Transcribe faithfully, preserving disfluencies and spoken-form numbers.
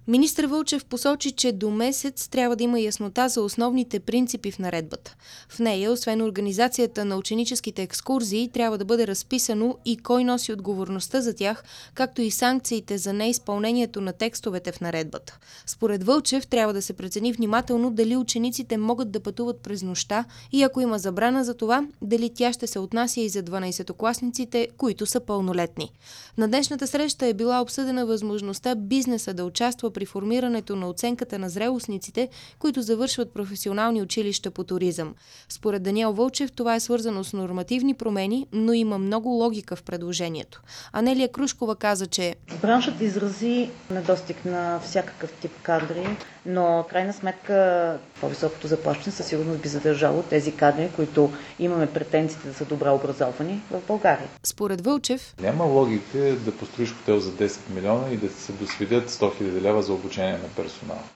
Министър Вълчев посочи, че до месец трябва да има яснота за основните принципи в наредбата. В нея, освен организацията на ученическите екскурзии, трябва да бъде разписано и кой носи отговорността за тях, както и санкциите за неизпълнението на текстовете в наредбата. Според Вълчев трябва да се прецени внимателно дали учениците могат да пътуват през нощта и ако има забрана за това, дали тя ще се отнася и за дванайсетокласниците, които са пълнолетни. На днешната среща е била обсъдена възможността бизнеса да участва при формирането на оценката на зрелостниците, които завършват професионални училища по туризъм. Според Даниел Вълчев това е свързано с нормативни промени, но има много логика в предложението. Анелия Крушкова каза, че браншът изрази недостиг на всякакъв тип кадри, но крайна сметка по-високото заплащане със сигурност би задържало тези кадри, които имаме претенциите да са добре образовани в България. Според Вълчев няма логика да построиш хотел за десет милиона и да се досвидят сто хиляди лева за обучение на персонал.